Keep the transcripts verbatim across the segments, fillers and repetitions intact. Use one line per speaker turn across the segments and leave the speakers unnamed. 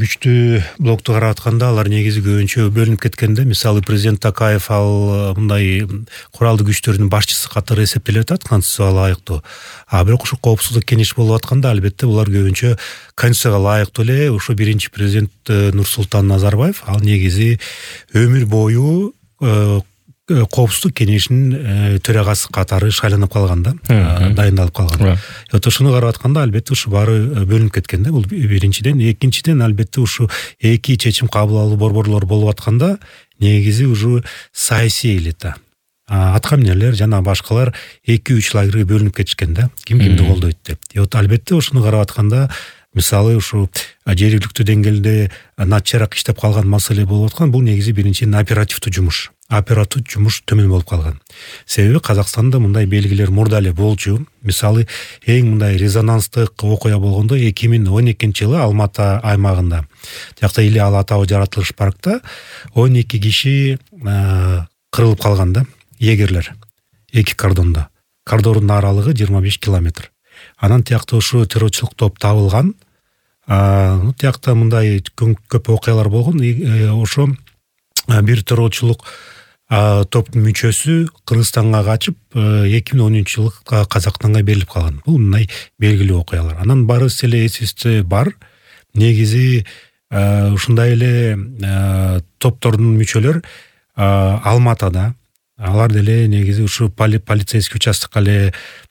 күчтүү блокту карап атканда алар негизи көбүнчө бөлүнүп кеткенде, мисалы президент Такаев ал мындай куралдуу күчтөрдүн башчысы катары эсептелип атат конституцияга ылайыктуу. А бирок ушу коопсуздук кеңеши болуп атканда албетте булар көбүнчө конституцияга ылайыктуу эле ушу биринчи президент Нурсултан Назарбаев ал негизи өмүр бою коопсуздук кеңешинин төрагасы катары шайланып калган да, дайындалып калган. Вот ушуну карап атканда албетте ушу баары бөлүнүп кеткен да, бул биринчиден. Экинчиден албетте ушу эки чечим кабыл алуу борборлору болуп атканда негизи уже саясий элита, атка минерлер жана башкалар эки үч лагерге бөлүнүп кетишкен да, ким кимди колдойт деп. И вот албетте ушуну карап атканда мисалы ушу жергиликтүү деңгээлде начарак иштеп калган маселе болуп аткан, бул негизи биринчиден оперативдүү жумуш. Оперативдүү жумуш төмөн болуп калган. Себеби Казакстанда мындай белгилер мурда эле болчу. Мисалы эң мындай резонанстык окуя болгондо эки миң он экинчи жылы Алматы аймагында, жакта Иле Ала Тау жаратылыш паркта он эки киши кырылып калган да, егерлер. Эки кордондо. Кордондун аралыгы жыйырма беш километр. Анан тиякта ушу террорчулук топ табылган. Ну тиякта мындай көп окуялар болгон. Ошо бир террорчулук топтун мүчөсү Кыргызстанга качып эки миң он үчүнчү жылы Казакстанга берилип калган. Бул мындай белгилүү окуялар. Анан барыбыз эле эсибизде бар. Негизи ушундай эле топтордун мүчөлөр Алматада, алар деле негизи ушу полицейский участкка эле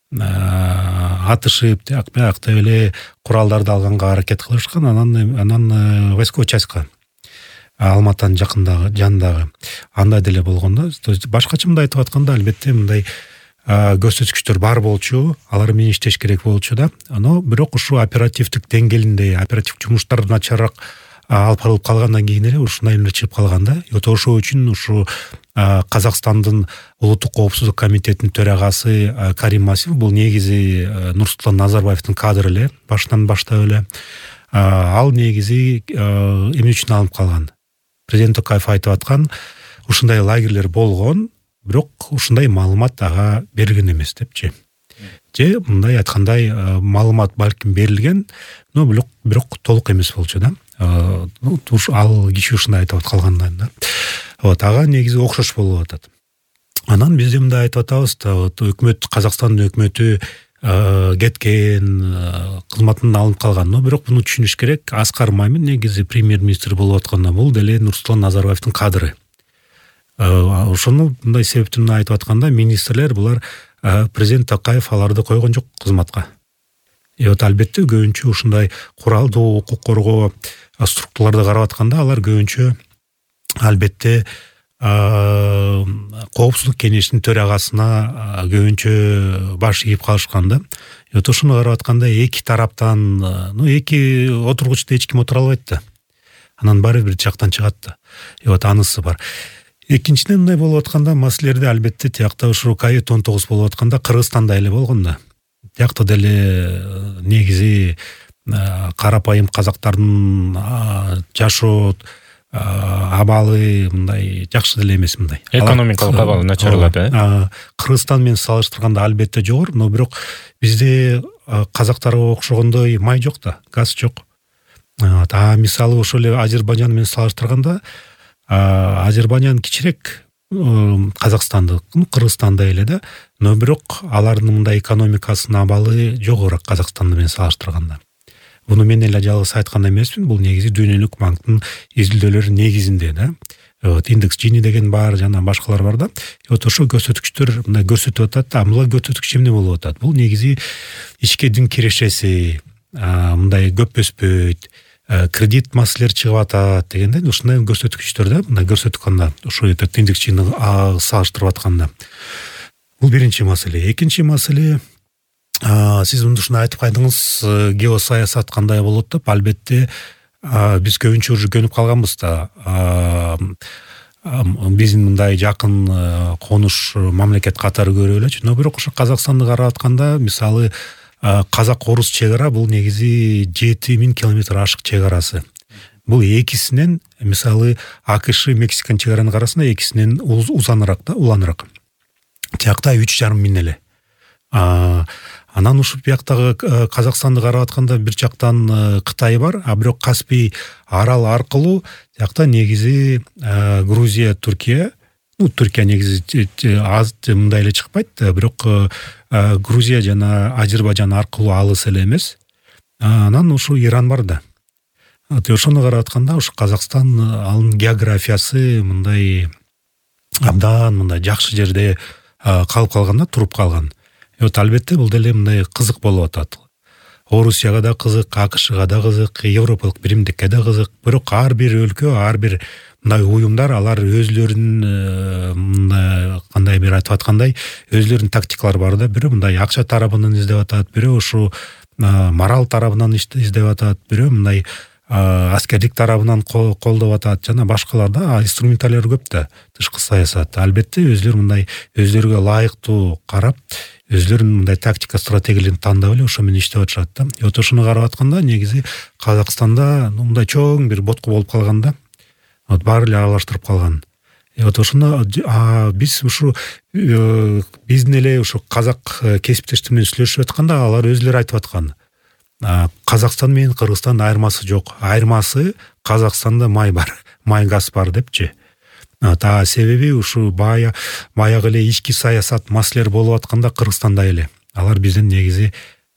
атышып, тиякта эле куралдарды алганга аракет кылышкан. Анан анан войсковой частька Алматанын жакындагы, жанындагы андай деле болгон да. То есть башкача мындай айтып атканда албетте мындай көрсөткүчтөр бар болчу, алар менен иштеш керек болчу да. Но бирок ушу оперативдик деңгээлинде, оперативдик жумуштар начарак алып барылып калгандан кийин эле ушундай эмне чыгып калган да. Вот ошол үчүн ушу Казакстандын улуттук коопсуздук комитетинин төрагасы Карим Масимов бул негизи Нурсултан Назарбаевдин кадры эле, башынан баштап эле. Ал негизи эмне үчүн алынып калган? Президент Токаев айтып аткан, ушундай лагерлер болгон, бирок ушундай маалымат ага берилген эмес депчи. Же мындай айткандай маалымат балким берилген, но бирок бирок толук эмес болчу да. Ну, ал киши ушундай айтып калгандан да. Вот ага негизи окшош болуп атат. Анан биз мындай айтып атабыз да, вот өкмөт, Казакстандын өкмөтү кеткен, кызматынан алынып калган. Но бирок муну түшүнүш керек. Аскар Мамин негизи премьер-министр болуп атканда бул деле Нурсултан Назарбаевдин кадры. Ошону мындай себептен айтып атканда министрлер булар президент Токаев аларды койгон жок кызматка. И вот албетте көбүнчө ушундай куралдуу укук коргоо структураларды карап атканда алар көбүнчө албетте коопсуздук кеңешинин төрагасына көбүнчө баш ийип калышкан да. И вот ушуну карап атканда эки тараптан, ну эки отургучта эч ким отура албайт да. Анан баары бир жактан чыгат да. И вот анысы бар. Экинчиден мындай болуп атканда маселелерде албетте тиякта ушу ковид он тогуз болуп атканда Кыргызстанда эле болгон да. Тиякта деле негизи карапайым казактардын жашоо абалы мындай жакшы деле эмес мындай.
Экономикалык абалы начарлады, э?
Кыргызстан менен салыштырганда албетте жогору, но бирок бизде казактарга окшогондой май жок да, газ жок. А мисалы ошол эле Азербайжан менен салыштырганда Азербайжан кичирээк Казакстанды, Кыргызстандай эле да, но бирок алардын мындай экономикасынын абалы жогору Казакстан менен салыштырганда. Буну мен эле жалгыз айткан эмесмин, бул негизи дүйнөлүк банктын изилдөөлөрү негизинде да. Вот индекс Джини деген бар, жана башкалар бар да. Вот ошол көрсөткүчтөр мындай көрсөтүп атат. А мула көрсөткүч эмне болуп атат? Бул негизи ички дин кирешеси, мындай көп өспөйт, кредит маселелери чыгып атат дегенде ушундай көрсөткүчтөр да, мындай көрсөткөндө ошо индекс Джини салыштырып атканда. Бул биринчи маселе. Экинчи маселе, сиз ушуну айтып кайдыңыз, геосаясат кандай болот деп. Албетте биз көбүнчө уже көнүп калганбыз да. Биздин мындай жакын конуш мамлекет катары көрүп элечи. Но бирок ошо Казакстанды карап атканда, мисалы казак-орус чегара бул негизи жети миң километр ашык чегарасы. Бул экисинен, мисалы АКШ Мексиканын чегаранын карасында экисинен узаныраак да, уланыраак. Тиякта үч жарым миң эле. Анан ушул бияктагы Казакстанды карап атканда бир жактан Кытай бар, а бирок Каспий арал аркылуу жакта негизи Грузия, Түркия, ну Түркия негизи аз мындай эле чыкпайт, бирок Грузия жана Азербайжан аркылуу алыс эле эмес. Анан ушу Иран бар да. Ошону карап атканда ушу Казакстан анын географиясы мындай абдан мындай жакшы жерде калып калган да, туруп калган. Вот албетте бул деле мындай кызык болуп атат. Орусияга да кызык, АКШга да кызык, Европалык биримдикке да кызык. Бирок ар бир өлкө, ар бир мындай уюмдар алар өзлөрүнүн мындай кандай бир айтып аткандай өзлөрүнүн тактикалары бар да. Бирөө мындай акча тарабынан издеп атат, бирөө ушу мораль тарабынан издеп атат, бирөө мындай аскердик тарабынан колдоп атат жана башкалар да, инструменталер көп да. Тышкы саясат албетте өзлөрү мындай өзлөрүгө ылайыктуу карап, өзлөрүнүн мындай тактика стратегияларын тандап эле ошо менен иштеп атышат да. Вот ошону карап атканда негизи Казакстанда мындай чоң бир ботко болуп калган да. Вот баары эле аралаштырып калган. Вот ошону биз ушу биздин эле ушу казак кесиптештер менен сүйлөшүп атканда алар өзлөрү айтып аткан. Казакстан менен Кыргызстан айырмасы жок. Айырмасы Казакстанда май бар, май газ бар депчи. Та себеби ушу бая баягы эле ички саясат маселелер болуп атканда Кыргызстанда эле. Алар бизден негизи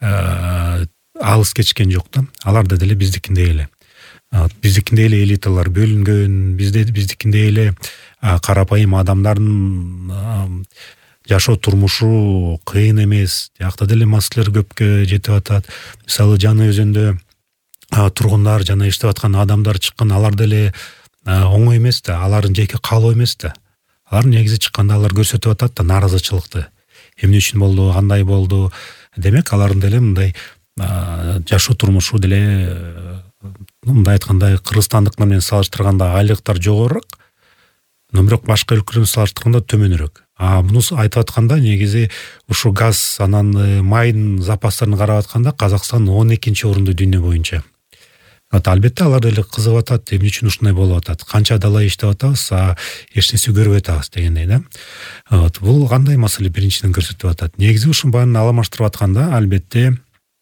алыс кечкен жок да. Алар да деле биздикиндей эле. Биздикиндей эле элиталар бөлүнгөн, бизде биздикиндей эле карапайым адамдардын жашоо турмушу кыйын эмес. Жакта деле маселелер көпкө жетип атат. Мисалы Жаңы Өзөндө тургундар жана иштеп аткан адамдар чыккан, алар деле оңой эмес да, алардын жеке каалоо эмес да. Алар негизи чыкканда алар көрсөтүп атат да нааразычылыкты. Эмне үчүн болду, кандай болду? Демек алардын деле мындай жашоо турмушу деле мындай айтканда кыргызстандыктар менен салыштырганда айлыктар жогорураак, но бирок башка өлкөлөр менен салыштырганда төмөнүрөөк. А муну айтып атканда негизи ушу газ анан майдын запастарын карап атканда Казакстан он экинчи орунда дүйнө боюнча. Албетте алар деле кызыгып атат, эмне үчүн ушундай болуп атат? Канча далай иштеп атабыз, а эч нерсе көрбөй атабыз дегендей да. Вот бул кандай маселе биринчиден көрсөтүп атат? Негизи ушун баарын аламаштырып атканда албетте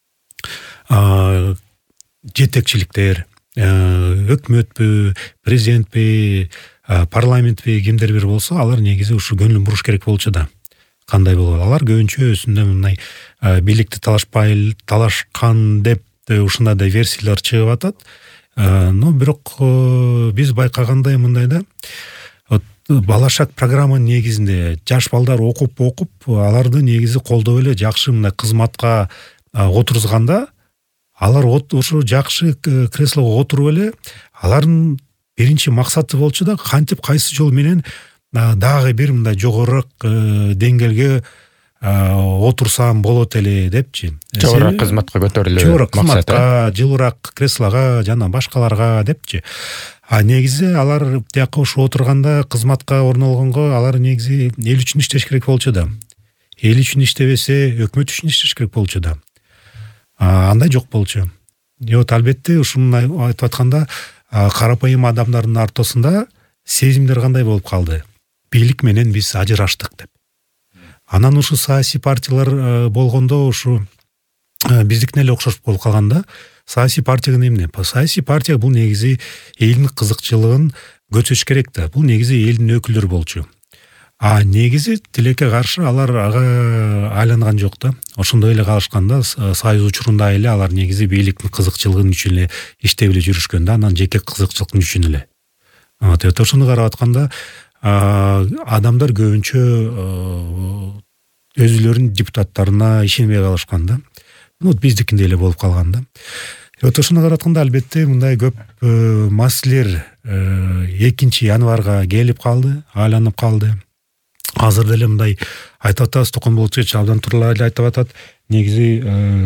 жетекчиликтер, өкмөтпү, президентпи, парламентпи кимдер бир болсо, алар негизи ушу көңүлүн буруш керек болчу да. Кандай болот? Алар көбүнчө өзүндө мындай бийликти талашпай талашкан деп ушундай да версиялар чыгып атат. Но бирок биз байкагандай мындай да, балашак программа негизинде жаш балдар окуп окуп аларды негизи колдоп эле жакшы мындай кызматка отургузганда, алар ошо жакшы креслого отуруп эле алардын биринчи максаты болчу да кантип кайсы жол менен дагы бир мындай жогорураак деңгээлге отурсам болот эле депчи.
Жогорураак кызматка көтөрүлүү
максат, жылуураак креслого жана башкаларга депчи. А негизи алар тияка ушу отурганда кызматка орнолгонго алар негизи эл үчүн иштеш керек болчу да. Эл үчүн иштебесе, өкмөт үчүн иштеш керек болчу да. Андай жок болчу. Вот албетте ушуну айтып атканда карапайым адамдардын ортосунда сезимдер кандай болуп калды? Бийлик менен биз ажыраштык деп. Анан ушу саясий партиялар болгондо ушу биздикине эле окшош болуп калганда, саясий партия эмне? Саясий партия бул негизи элдин кызыкчылыгын көчөш керек да. Бул негизи элдин өкүлдөрү болчу. А негизи тилекке каршы алар ага айланган жок да. Ошондой эле калышканда союз учурунда эле алар негизи бийликтин кызыкчылыгын үчүн эле иштеп эле жүрүшкөн да, анан жеке кызыкчылыктын үчүн эле. Вот ошону карап атканда адамдар көбүнчө өзүлөрүнүн депутаттарына ишенбей калышкан да. Вот биздикиндей эле болуп калган да. Вот ошону карап атканда албетте мындай көп маселелер экинчи январга келип калды, айланып калды. Азыр деле мындай айтып атабыз, Токомболович абдан туура эле айтып атат. Негизи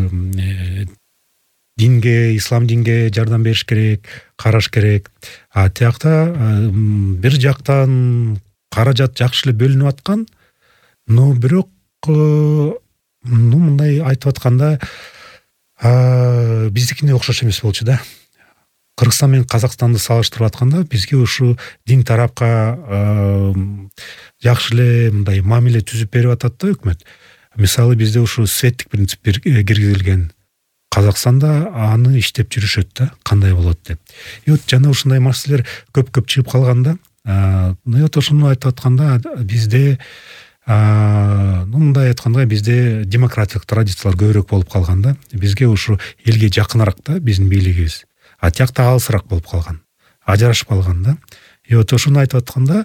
динге, ислам динге жардам бериш керек, караш керек. А тиякта бир жактан каражат жакшы эле бөлүнүп аткан, но бирок ну мындай айтып атканда биздикине окшош эмес болчу да. Кыргызстан менен Казакстанды салыштырып атканда бизге ушу дин тарапка жакшы эле мындай мамиле түзүп берип атат да өкмөт. мисалы бизде ушу светтик принцип киргизилген. Казакстанда аны иштеп жүрүшөт да, кандай болот деп. И вот жана ушундай маселелер көп-көп чыгып калганда, ну вот ошону айтып атканда бизде, ну мындай айтканда бизде демократиялык традициялар көбүрөөк болуп калганда, бизге ушу элге жакыныраак да биздин бийлигибиз. А тиякта алысыраак болуп калган, ажырашып калган да. И вот ошону айтып атканда,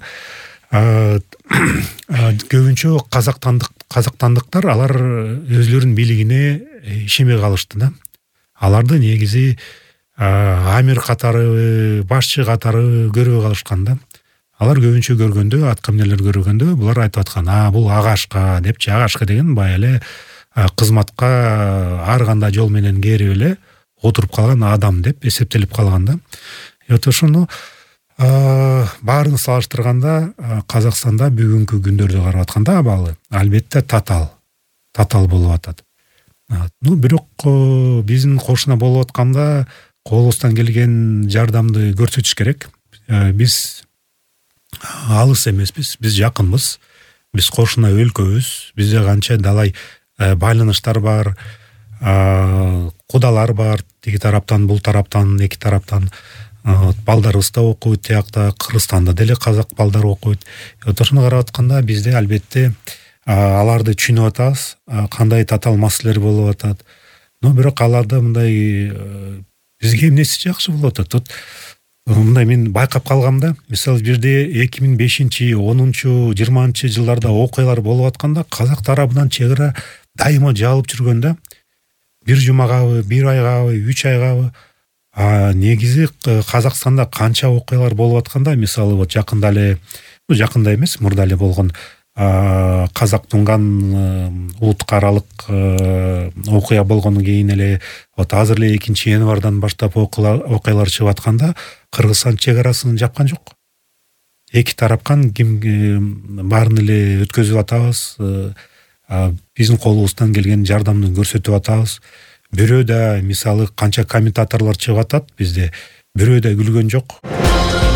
көбүнчө казактандык казактандыктар алар өзлөрүнүн бийлигине ишенбей калышты да. Аларды негизи амир катары, башчы катары көрбөй калышкан да. Алар көбүнчө көргөндө, атка минерлер көргөндө булар айтып аткан, а бул агашка депчи, агашка деген бай эле кызматка ар кандай жол менен кээрип эле отуруп калган адам деп эсептелип калган да. И вот ошону баарын салыштырганда Казакстанда бүгүнкү күндөрдө карап атканда абалы албетте татаал татаал болуп атат. Ну бирок биздин кошуна болуп атканда колубуздан келген жардамды көрсөтүш керек. Биз алыс эмеспиз, биз жакынбыз, биз кошуна өлкөбүз, бизде канча далай байланыштар бар, кудалар бар, тиги тараптан, бул тараптан, эки тараптан. Балдарыбыз да окуйт, тиякта Кыргызстанда деле казак балдар окуйт. Ошону карап атканда бизде албетте аларды түшүнүп атабыз, кандай татаал маселелер болуп атат. Но бирок аларды мындай бизге эмнеси жакшы болуп атат? Мындай мен байкап калгамда, мисалы бирде эки миң бешинчи, онунчу, жыйырманчы жылдарда окуялар болуп атканда казак тарабынан чек ара дайыма жабылып жүргөндө, бир жумагабы, бир айгабы, үч айгабы, а негизи Казакстанда канча окуялар болуп атканда, мисалы вот жакында эле, жакында эмес, мурда эле болгон казак тунган улутка аралык окуя болгондон кийин эле вот азыр эле экинчи январдан баштап окуялар чыгып атканда Кыргызстан чек арасын жапкан жок. Эки тараптан ким баарын эле өткөзүп атабыз, биздин колубуздан келген жардамды көрсөтүп атабыз. Бирөө да мисалы канча комментаторлор чыгып атат бизде, бирөө да күлгөн жок.